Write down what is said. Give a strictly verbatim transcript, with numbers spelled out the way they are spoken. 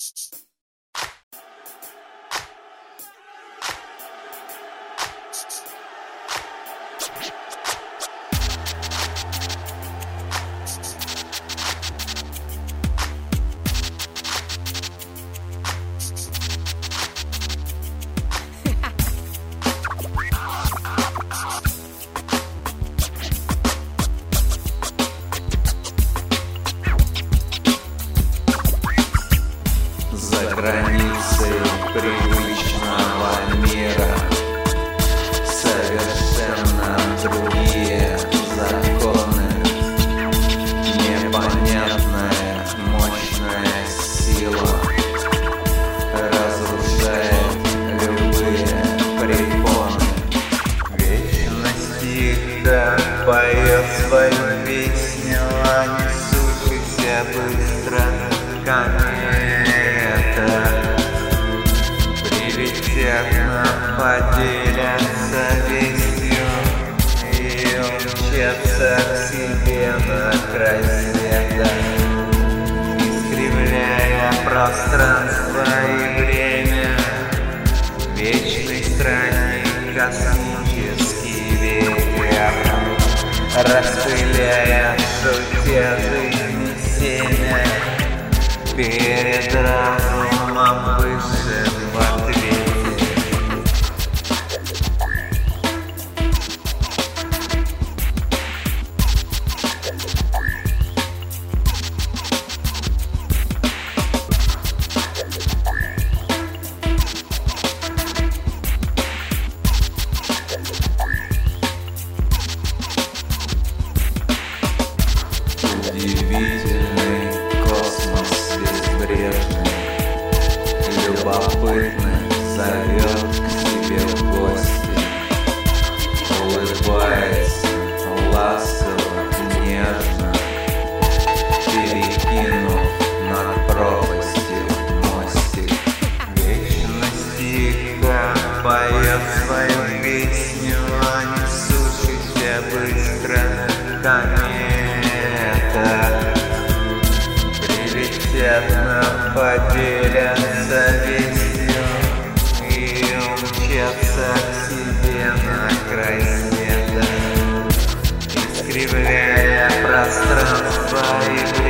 За границей привычного мира совершенно другие законы. Непонятная мощная сила разрушает любые препоны. Вечность тихо поет свою песню, а несущийся быстро комета. Прилетят нам, поделятся вестью и умчатся к себе на край света, искривляя пространство и время. Вечный странник, космический ветер, распыляя в суете жизни семя, перед разумом высшим в ответе. Удивительный космос безбрежный, любопытный, зовет к себе в гости, улыбается ласково и нежно, перекинув над пропастью мостик. Вечность тихо поет свою песню, а несущийся быстро комета. Прилетят нам, поделятся вестью и умчатся к себе на край света, искривляя пространство и время.